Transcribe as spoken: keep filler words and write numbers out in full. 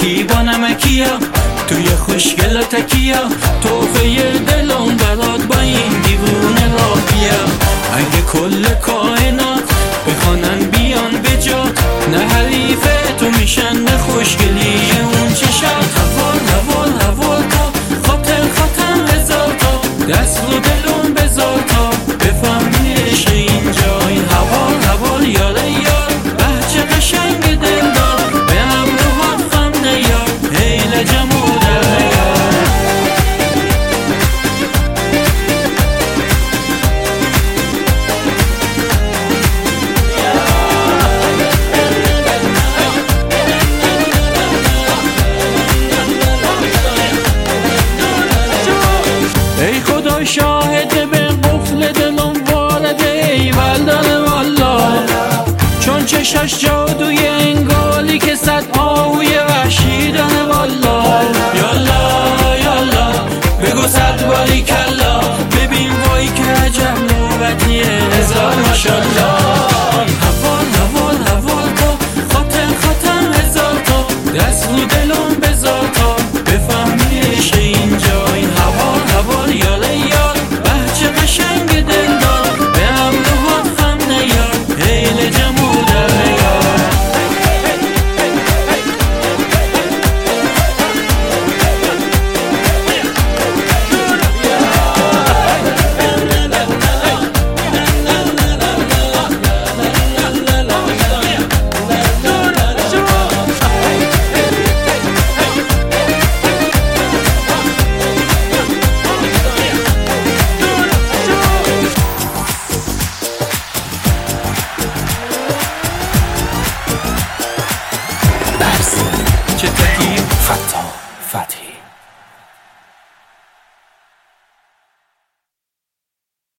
چتکی با نمکیا توی خوشگل تکیا توفه دلم برات با این دیوونه را بیا. اگه کل کائنات بخوانن بیان به جات نه حریف تو میشن نه خوشگلی اون چشات. حوال حوال حوال تا خاطر خاطر هزار تا دست رو دلم بذار تا بفهمی عشق اینجا. این حوال حوال یاره یار بهچه قشنگ دلدار به همراهات خم نیار هی لجم و در نیار. ای خدا شاهده به قفل دلم وارده ایول داره والا چون چشاش جادوی انگالی که صد آهوی وحشی داره والا. یالا یالا بگو صد باری کلا ببین وای که عجب نوبتیه هزار ماشالله. حوال حوال حوال تا خاطر خاطر هزار تا دست رو دلم بذار تا بفهمی عشق اینجا. این حوال حوال یاله یار بهچه قشنگ دلدار به همراهات خم نیار هی لجم و در نیار. چتکی فتا فتحی